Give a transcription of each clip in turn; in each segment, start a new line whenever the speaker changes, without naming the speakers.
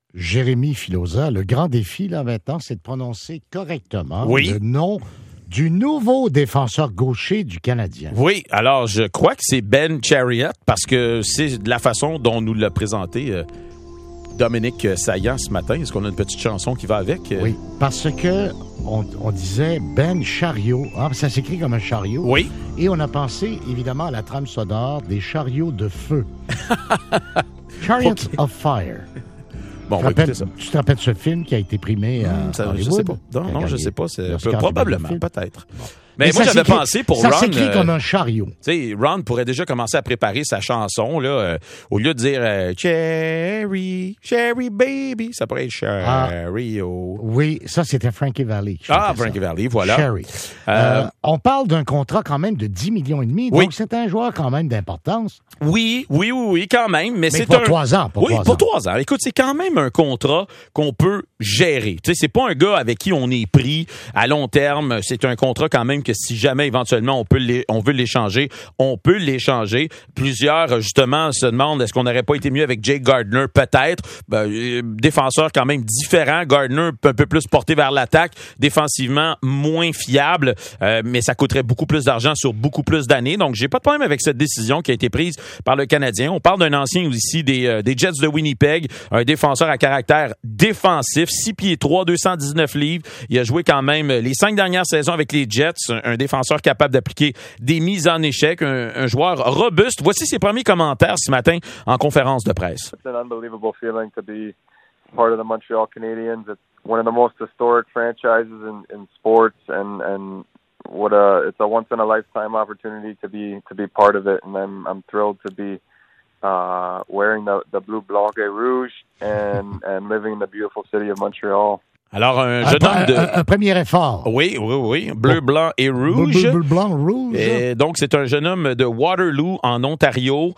Jérémy Filosa, le grand défi, là, maintenant, c'est de prononcer correctement le nom du nouveau défenseur gaucher du Canadien.
Oui, alors je crois que c'est Ben Chariot, parce que c'est de la façon dont nous l'a présenté Dominique Saillant ce matin. Est-ce qu'on a une petite chanson qui va avec?
Oui, parce que on disait Ben Chariot. Ah, ça s'écrit comme un chariot.
Oui.
Et on a pensé, évidemment, à la trame sonore des chariots de feu. Chariots of Fire.
Bon,
tu te rappelles de ce film qui a été primé à Hollywood?
Je sais pas. Non, je sais pas. Probablement, peut-être. Bon. Mais moi, j'avais pensé pour Ron...
Ça s'écrit comme un chariot.
Tu sais, Ron pourrait déjà commencer à préparer sa chanson, là, au lieu de dire Cherry, Cherry Baby, ça pourrait être Chariot.
Oui, ça, c'était Frankie Valli.
Frankie Valli, voilà.
Cherry. On parle d'un contrat quand même de 10 millions et demi, donc c'est un joueur quand même d'importance.
Oui, quand même. Mais c'est
pour 3 ans.
Pour 3 ans. Écoute, c'est quand même un contrat qu'on peut gérer. Tu sais, c'est pas un gars avec qui on est pris à long terme. C'est un contrat quand même que si jamais éventuellement on veut l'échanger, on peut l'échanger. Plusieurs, justement, se demandent est-ce qu'on n'aurait pas été mieux avec Jake Gardiner? Peut-être. Défenseur quand même différent. Gardiner un peu plus porté vers l'attaque. Défensivement, moins fiable. Mais ça coûterait beaucoup plus d'argent sur beaucoup plus d'années. Donc, j'ai pas de problème avec cette décision qui a été prise par le Canadien. On parle d'un ancien aussi des Jets de Winnipeg. Un défenseur à caractère défensif. 6 pieds 3, 219 livres. Il a joué quand même les 5 dernières saisons avec les Jets. Un défenseur capable d'appliquer des mises en échec, un joueur robuste. Voici ses premiers commentaires ce matin en conférence de presse.
It's an unbelievable feeling to be part of the Montreal Canadiens. It's one of the most historic franchises in sports, and it's a once in a lifetime opportunity to be part of it, and I'm thrilled to be wearing the blue, blanc et rouge and living in the beautiful city of Montreal.
Alors, un jeune homme de...
Un premier effort.
Oui. Bleu, blanc et rouge.
Bleu, blanc, rouge.
Et donc, c'est un jeune homme de Waterloo, en Ontario,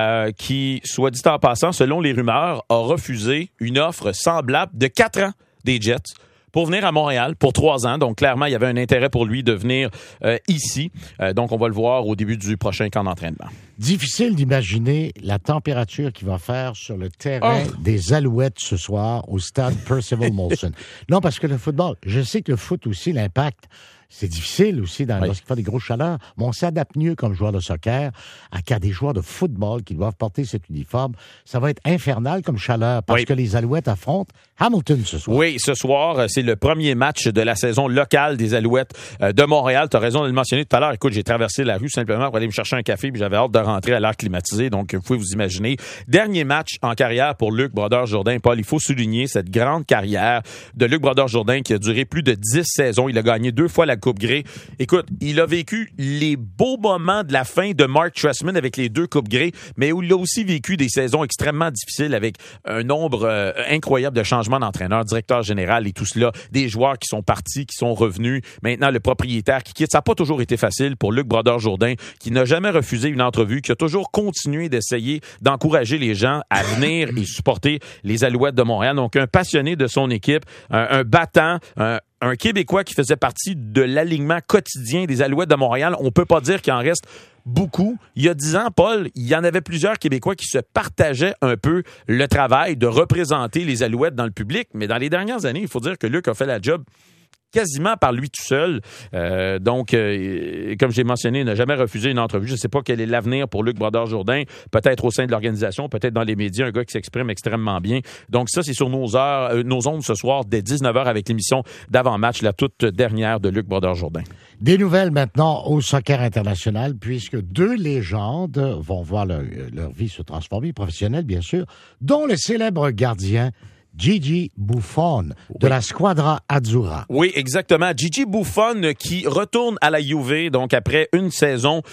qui, soit dit en passant, selon les rumeurs, a refusé une offre semblable de 4 ans des Jets pour venir à Montréal pour 3 ans. Donc, clairement, il y avait un intérêt pour lui de venir ici. Donc, on va le voir au début du prochain camp d'entraînement.
Difficile d'imaginer la température qu'il va faire sur le terrain des Alouettes ce soir au stade Percival Molson. Non, parce que le football, je sais que le foot aussi, l'impact, c'est difficile aussi lorsqu'il fait des grosses chaleurs, mais on s'adapte mieux comme joueur de soccer qu'à des joueurs de football qui doivent porter cet uniforme. Ça va être infernal comme chaleur parce que les Alouettes affrontent Hamilton ce soir.
Oui, ce soir, c'est le premier match de la saison locale des Alouettes de Montréal. Tu as raison de le mentionner tout à l'heure. Écoute, j'ai traversé la rue simplement pour aller me chercher un café puis j'avais hâte de rentrer à l'air climatisé. Donc, vous pouvez vous imaginer. Dernier match en carrière pour Luc Brodeur-Jourdain. Paul, il faut souligner cette grande carrière de Luc Brodeur-Jourdain qui a duré plus de 10 saisons. Il a gagné 2 fois la Coupe Grey. Écoute, il a vécu les beaux moments de la fin de Mark Trestman avec les 2 Coupes Grey, mais il a aussi vécu des saisons extrêmement difficiles avec un nombre incroyable de changements d'entraîneur, directeur général et tout cela, des joueurs qui sont partis, qui sont revenus, maintenant le propriétaire qui quitte. Ça n'a pas toujours été facile pour Luc Brodeur-Jourdain, qui n'a jamais refusé une entrevue, qui a toujours continué d'essayer d'encourager les gens à venir et supporter les Alouettes de Montréal. Donc, un passionné de son équipe, un battant, un Québécois qui faisait partie de l'alignement quotidien des Alouettes de Montréal. On peut pas dire qu'il en reste beaucoup. Il y a 10 ans, Paul, il y en avait plusieurs Québécois qui se partageaient un peu le travail de représenter les Alouettes dans le public. Mais dans les dernières années, il faut dire que Luc a fait la job quasiment par lui tout seul. Donc, comme j'ai mentionné, il n'a jamais refusé une entrevue. Je ne sais pas quel est l'avenir pour Luc Brodeur-Jourdain, peut-être au sein de l'organisation, peut-être dans les médias, un gars qui s'exprime extrêmement bien. Donc ça, c'est sur nos ondes ce soir, dès 19h, avec l'émission d'avant-match, la toute dernière de Luc Brodeur-Jourdain.
Des nouvelles maintenant au soccer international, puisque 2 légendes vont voir leur vie se transformer, professionnelle bien sûr, dont le célèbre gardien Gigi Buffon de la Squadra Azzurra.
Oui, exactement. Gigi Buffon qui retourne à la Juve, donc après une saison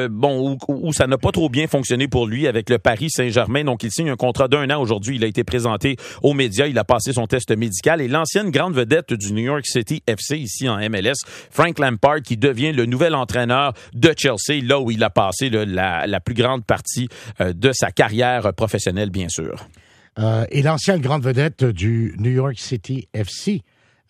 où ça n'a pas trop bien fonctionné pour lui avec le Paris Saint-Germain. Donc, il signe un contrat d'1 an aujourd'hui. Il a été présenté aux médias. Il a passé son test médical. Et l'ancienne grande vedette du New York City FC, ici en MLS, Frank Lampard, qui devient le nouvel entraîneur de Chelsea, là où il a passé la plus grande partie de sa carrière professionnelle, bien sûr.
Et l'ancienne grande vedette du New York City FC,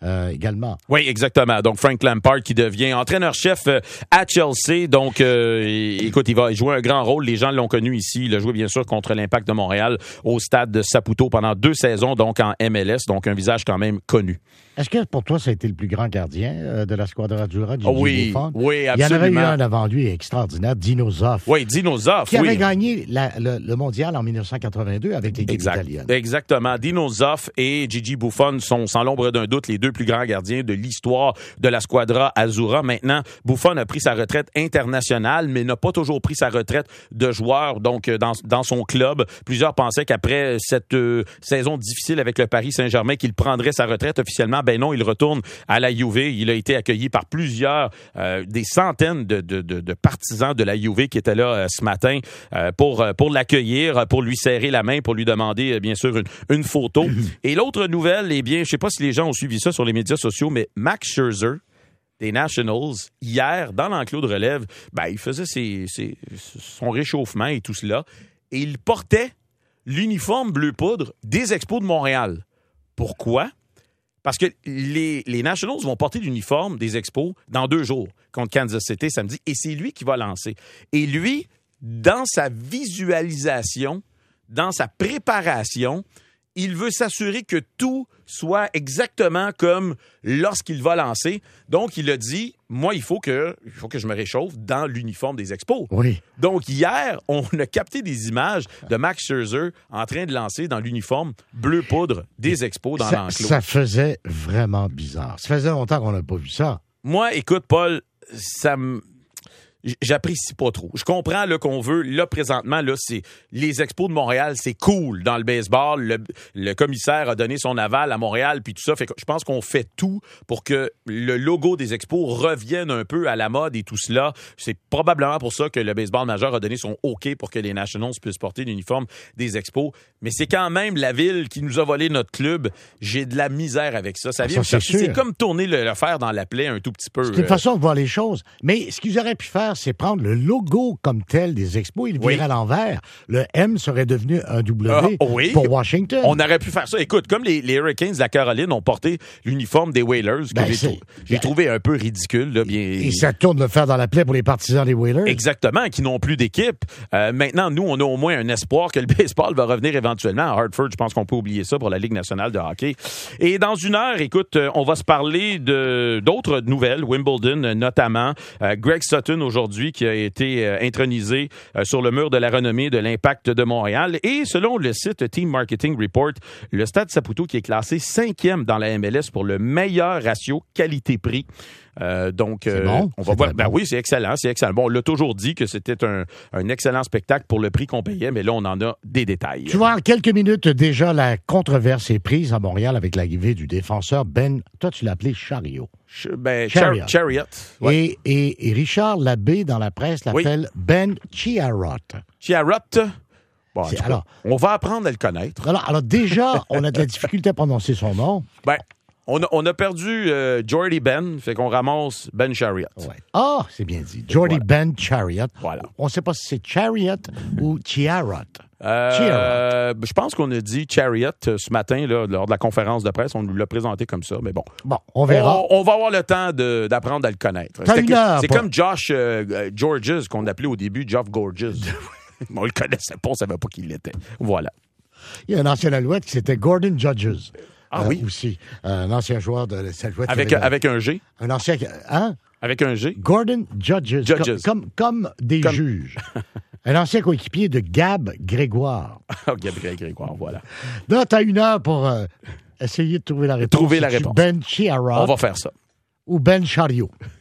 également.
Oui, exactement. Donc, Frank Lampard qui devient entraîneur-chef à Chelsea. Donc, écoute, il va jouer un grand rôle. Les gens l'ont connu ici. Il a joué, bien sûr, contre l'Impact de Montréal au stade de Saputo pendant 2 saisons, donc en MLS. Donc, un visage quand même connu.
Est-ce que pour toi, ça a été le plus grand gardien de la Squadra Azzurra, Gigi Buffon?
Oui, absolument.
Il y en avait eu un avant lui extraordinaire, Dino Zoff.
Oui, Dino Zoff,
qui avait gagné le mondial en 1982 avec l'équipe italienne.
Exactement. Dino Zoff et Gigi Buffon sont sans l'ombre d'un doute les 2 plus grands gardiens de l'histoire de la Squadra Azzurra. Maintenant, Buffon a pris sa retraite internationale, mais n'a pas toujours pris sa retraite de joueur. Donc, dans son club, plusieurs pensaient qu'après cette saison difficile avec le Paris Saint-Germain, qu'il prendrait sa retraite officiellement. Ben non, il retourne à la Juve. Il a été accueilli par plusieurs, des centaines de partisans de la Juve qui étaient là ce matin pour l'accueillir, pour lui serrer la main, pour lui demander, bien sûr, une photo. Et l'autre nouvelle, eh bien, je sais pas si les gens ont suivi ça sur les médias sociaux, mais Max Scherzer des Nationals, hier, dans l'enclos de relève, ben, il faisait son réchauffement et tout cela, et il portait l'uniforme bleu poudre des Expos de Montréal. Pourquoi? Parce que les Nationals vont porter l'uniforme des Expos dans 2 jours contre Kansas City samedi, et c'est lui qui va lancer. Et lui, dans sa visualisation, dans sa préparation, il veut s'assurer que tout soit exactement comme lorsqu'il va lancer. Donc, il a dit, moi, il faut que je me réchauffe dans l'uniforme des Expos.
Oui.
Donc, hier, on a capté des images de Max Scherzer en train de lancer dans l'uniforme bleu poudre des Expos dans l'enclos.
Ça faisait vraiment bizarre. Ça faisait longtemps qu'on n'a pas vu ça.
Moi, écoute, Paul, j'apprécie pas trop. Je comprends là qu'on veut, là présentement, là c'est les Expos de Montréal, c'est cool dans le baseball. Le commissaire a donné son aval à Montréal puis tout ça. Fait que je pense qu'on fait tout pour que le logo des Expos revienne un peu à la mode et tout cela. C'est probablement pour ça que le baseball majeur a donné son OK pour que les Nationals puissent porter l'uniforme des Expos. Mais c'est quand même la ville qui nous a volé notre club. J'ai de la misère avec ça. Ça vient me chercher. C'est comme tourner le fer dans la plaie un tout petit peu.
C'est une façon de voir les choses. Mais ce qu'ils auraient pu faire, c'est prendre le logo comme tel des Expos et le virer à l'envers. Le M serait devenu un W pour Washington.
On aurait pu faire ça. Écoute, comme les Hurricanes de la Caroline ont porté l'uniforme des Whalers, que j'ai trouvé un peu ridicule. Là, bien,
et ça tourne le fer dans la plaie pour les partisans des Whalers.
Exactement, qui n'ont plus d'équipe. Maintenant, nous, on a au moins un espoir que le baseball va revenir éventuellement à Hartford. Je pense qu'on peut oublier ça pour la Ligue nationale de hockey. Et dans 1 heure, écoute, on va se parler d'autres nouvelles, Wimbledon notamment. Greg Sutton aujourd'hui qui a été intronisé sur le mur de la renommée de l'Impact de Montréal. Et selon le site Team Marketing Report, le Stade Saputo qui est classé 5e dans la MLS pour le meilleur ratio qualité-prix. Donc,
bon,
on va voir. Ben oui, c'est excellent. Bon, on l'a toujours dit que c'était un excellent spectacle pour le prix qu'on payait, mais là, on en a des détails.
Tu vois, en quelques minutes, déjà, la controverse est prise à Montréal avec l'arrivée du défenseur toi, tu l'as appelé Chariot.
Chariot.
Ouais. Et Richard Labbé, dans la presse, l'appelle Ben Chiarot.
Bon, alors, on va apprendre à le connaître.
Alors déjà, on a de la difficulté à prononcer son nom.
Ben, on a perdu Jordy Ben, fait qu'on ramasse Ben Chariot.
Ouais. Ah, c'est bien dit. Jordy Ben Chariot.
Voilà.
On ne sait pas si c'est Chariot ou Chiarot.
Je pense qu'on a dit Chariot ce matin là, lors de la conférence de presse. On nous l'a présenté comme ça, mais bon.
Bon, on verra.
On va avoir le temps d'apprendre à le connaître. C'est comme Josh Georges qu'on appelait au début Geoff Gorges. On le connaissait pas, on savait pas qui il était. Voilà.
Il y a un ancien Alouette qui s'était Gordon Judges.
Ah oui?
Aussi. Un ancien joueur de l'Alouette.
Avec un G?
Un ancien... Hein?
Avec un G?
Gordon Judges. Comme des juges. Un ancien coéquipier de Gab Grégoire.
Gabriel Grégoire, voilà.
Là, tu as 1 heure pour essayer de trouver la réponse.
Ben Chiarot. On va faire ça.
Ou Ben Chariot.